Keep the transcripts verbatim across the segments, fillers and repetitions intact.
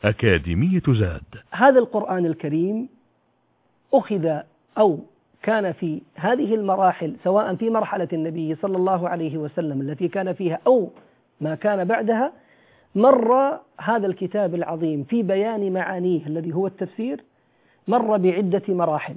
أكاديمية زاد. هذا القرآن الكريم أخذ أو كان في هذه المراحل، سواء في مرحلة النبي صلى الله عليه وسلم التي كان فيها أو ما كان بعدها، مر هذا الكتاب العظيم في بيان معانيه الذي هو التفسير مر بعدة مراحل.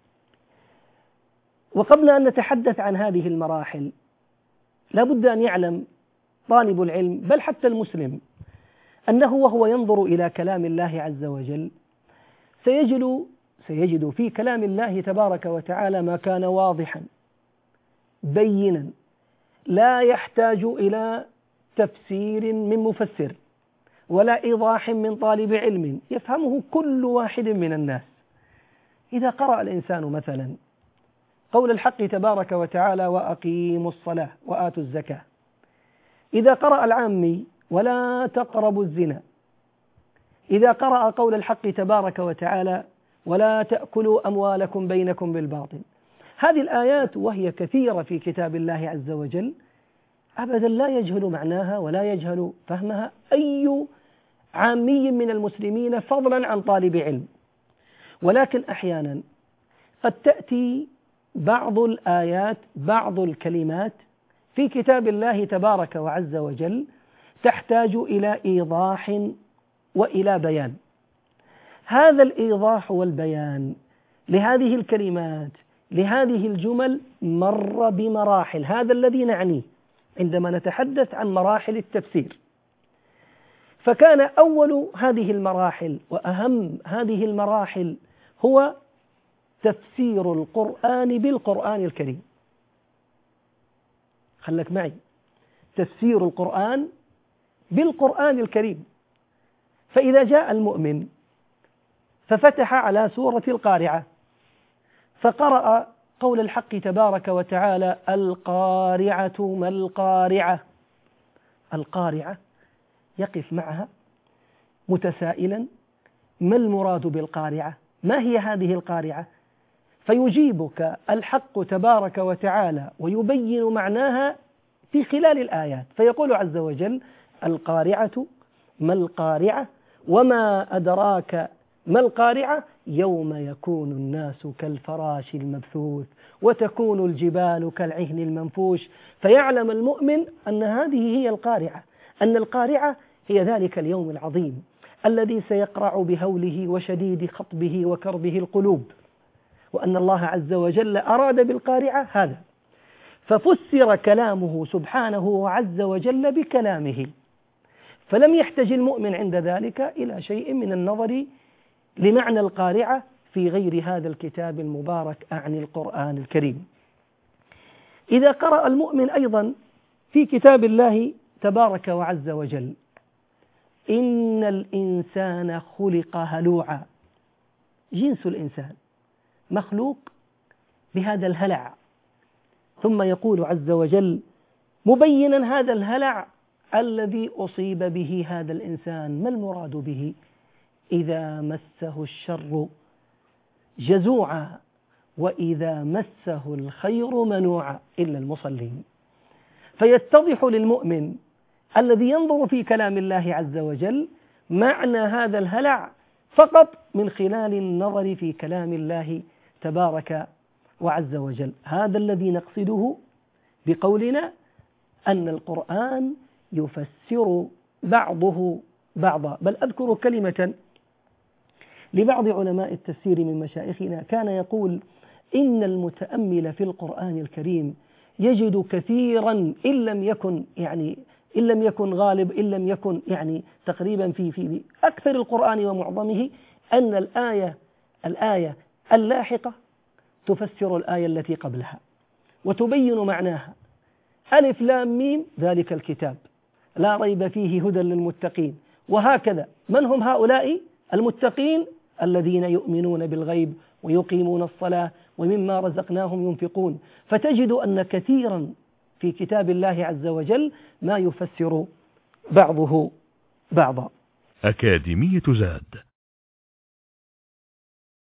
وقبل أن نتحدث عن هذه المراحل لا بد أن يعلم طالب العلم بل حتى المسلم أنه وهو ينظر إلى كلام الله عز وجل سيجد سيجد في كلام الله تبارك وتعالى ما كان واضحا بينا لا يحتاج إلى تفسير من مفسر ولا إيضاح من طالب علم، يفهمه كل واحد من الناس. إذا قرأ الإنسان مثلا قول الحق تبارك وتعالى وأقيموا الصلاة وآتوا الزكاة، إذا قرأ العامي ولا تقربوا الزنا، إذا قرأ قول الحق تبارك وتعالى ولا تأكلوا أموالكم بينكم بالباطل، هذه الآيات وهي كثيرة في كتاب الله عز وجل أبدا لا يجهل معناها ولا يجهل فهمها أي عامي من المسلمين فضلا عن طالب علم. ولكن أحيانا قد تأتي بعض الآيات بعض الكلمات في كتاب الله تبارك وعز وجل تحتاج إلى إيضاح وإلى بيان. هذا الإيضاح والبيان لهذه الكلمات لهذه الجمل مر بمراحل، هذا الذي نعنيه عندما نتحدث عن مراحل التفسير. فكان أول هذه المراحل وأهم هذه المراحل هو تفسير القرآن بالقرآن الكريم. خلك معي، تفسير القرآن بالقرآن الكريم. فإذا جاء المؤمن ففتح على سورة القارعة فقرأ قول الحق تبارك وتعالى القارعة ما القارعة، القارعة يقف معها متسائلا ما المراد بالقارعة، ما هي هذه القارعة؟ فيجيبك الحق تبارك وتعالى ويبين معناها في خلال الآيات، فيقول عز وجل القارعة ما القارعة وما أدراك ما القارعة يوم يكون الناس كالفراش المبثوث وتكون الجبال كالعهن المنفوش. فيعلم المؤمن أن هذه هي القارعة، أن القارعة هي ذلك اليوم العظيم الذي سيقرع بهوله وشديد خطبه وكربه القلوب، وأن الله عز وجل أراد بالقارعة هذا. ففسر كلامه سبحانه عز وجل بكلامه، فلم يحتج المؤمن عند ذلك إلى شيء من النظر لمعنى القارعة في غير هذا الكتاب المبارك عن القرآن الكريم. إذا قرأ المؤمن أيضا في كتاب الله تبارك وعز وجل إن الإنسان خلق هلوعا، جنس الإنسان مخلوق بهذا الهلع، ثم يقول عز وجل مبينا هذا الهلع الذي أصيب به هذا الإنسان، ما المراد به؟ إذا مسه الشر جزوعا وإذا مسه الخير منوعا إلا المصلين. فيتضح للمؤمن الذي ينظر في كلام الله عز وجل معنى هذا الهلع فقط من خلال النظر في كلام الله تبارك وعز وجل. هذا الذي نقصده بقولنا أن القرآن يفسر بعضه بعضا. بل أذكر كلمة لبعض علماء التفسير من مشايخنا كان يقول إن المتأمل في القرآن الكريم يجد كثيرا إن لم يكن يعني إن لم يكن غالب إن لم يكن يعني تقريبا في في أكثر القرآن ومعظمه أن الآية الآية اللاحقة تفسر الآية التي قبلها وتبين معناها. ألف لام ميم ذلك الكتاب لا ريب فيه هدى للمتقين، وهكذا. من هم هؤلاء المتقين؟ الذين يؤمنون بالغيب ويقيمون الصلاة ومما رزقناهم ينفقون. فتجد أن كثيرا في كتاب الله عز وجل ما يفسر بعضه بعضا. أكاديمية زاد.